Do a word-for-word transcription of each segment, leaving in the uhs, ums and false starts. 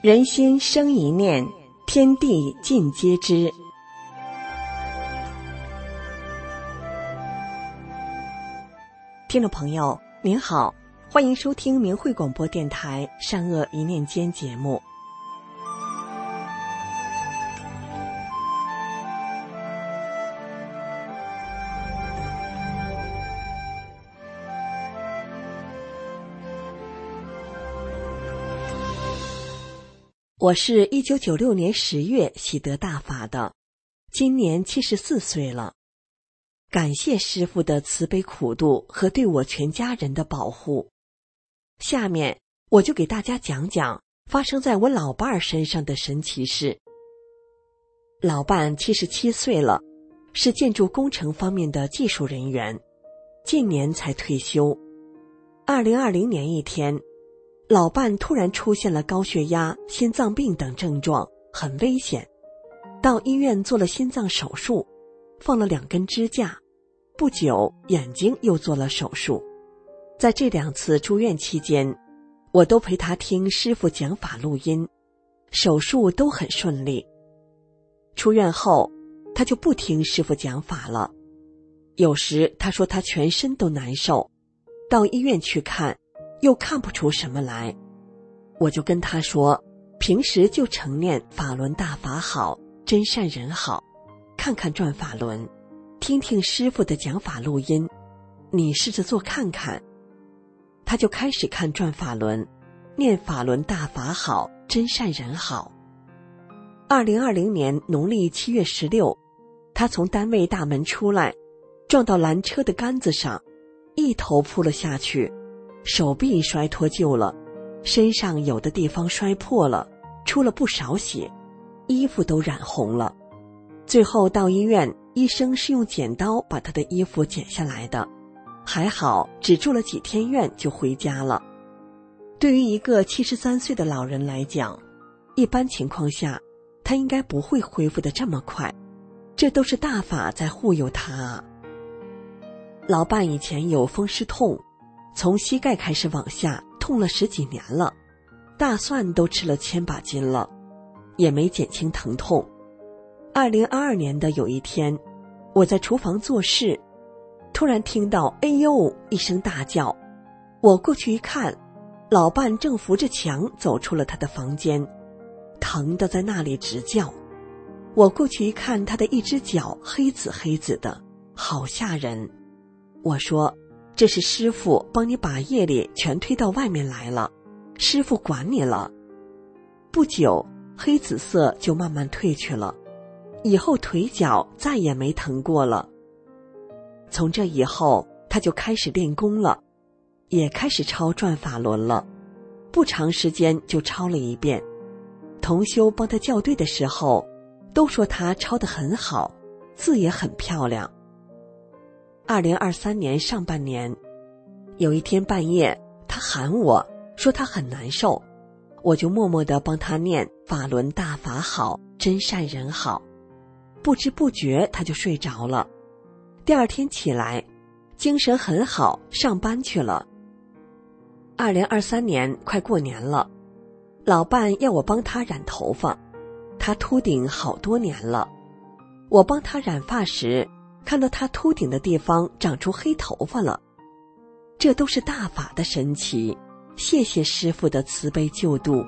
人心生一念，天地尽皆知。听众朋友您好，欢迎收听明慧广播电台善恶一念间节目。我是一九九六年十月喜得大法的，今年七十四岁了。感谢师父的慈悲苦度和对我全家人的保护。下面我就给大家讲讲发生在我老伴儿身上的神奇事。老伴七十七岁了，是建筑工程方面的技术人员，近年才退休。二零二零年一天，老伴突然出现了高血压、心脏病等症状，很危险。到医院做了心脏手术，放了两根支架，不久眼睛又做了手术。在这两次住院期间，我都陪他听师父讲法录音，手术都很顺利。出院后，他就不听师父讲法了。有时他说他全身都难受，到医院去看，又看不出什么来。我就跟他说，平时就常念法轮大法好，真善人好，看看转法轮，听听师父的讲法录音，你试着做看看。他就开始看转法轮，念法轮大法好，真善人好。二零二零年农历七月十六，他从单位大门出来，撞到拦车的杆子上，一头扑了下去，手臂摔脱臼了，身上有的地方摔破了，出了不少血，衣服都染红了。最后到医院，医生是用剪刀把他的衣服剪下来的，还好只住了几天院就回家了。对于一个七十三岁的老人来讲，一般情况下他应该不会恢复得这么快，这都是大法在护佑他啊。老伴以前有风湿痛，从膝盖开始往下痛了十几年了，大蒜都吃了千把斤了，也没减轻疼痛。二零二二年的有一天，我在厨房做事，突然听到哎呦一声大叫，我过去一看，老伴正扶着墙走出了他的房间，疼得在那里直叫。我过去一看，他的一只脚黑紫黑紫的，好吓人。我说，这是师父帮你把业力全推到外面来了，师父管你了。不久，黑紫色就慢慢退去了，以后腿脚再也没疼过了。从这以后，他就开始练功了，也开始抄转法轮了，不长时间就抄了一遍。同修帮他校对的时候，都说他抄得很好，字也很漂亮。二零二三年上半年，有一天半夜，他喊我说他很难受，我就默默地帮他念法轮大法好，真善人好。不知不觉他就睡着了。第二天起来，精神很好，上班去了。二零二三年快过年了，老伴要我帮他染头发，他秃顶好多年了。我帮他染发时，看到他秃顶的地方长出黑头发了，这都是大法的神奇，谢谢师父的慈悲救度。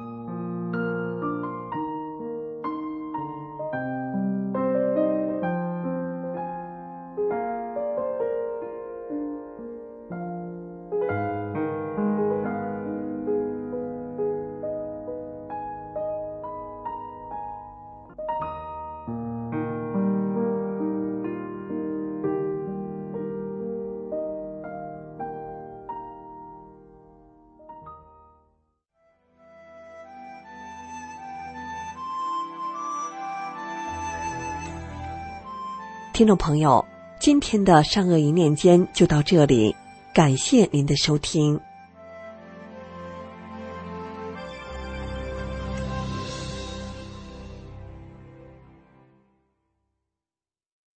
听众朋友，今天的善恶一念间就到这里，感谢您的收听。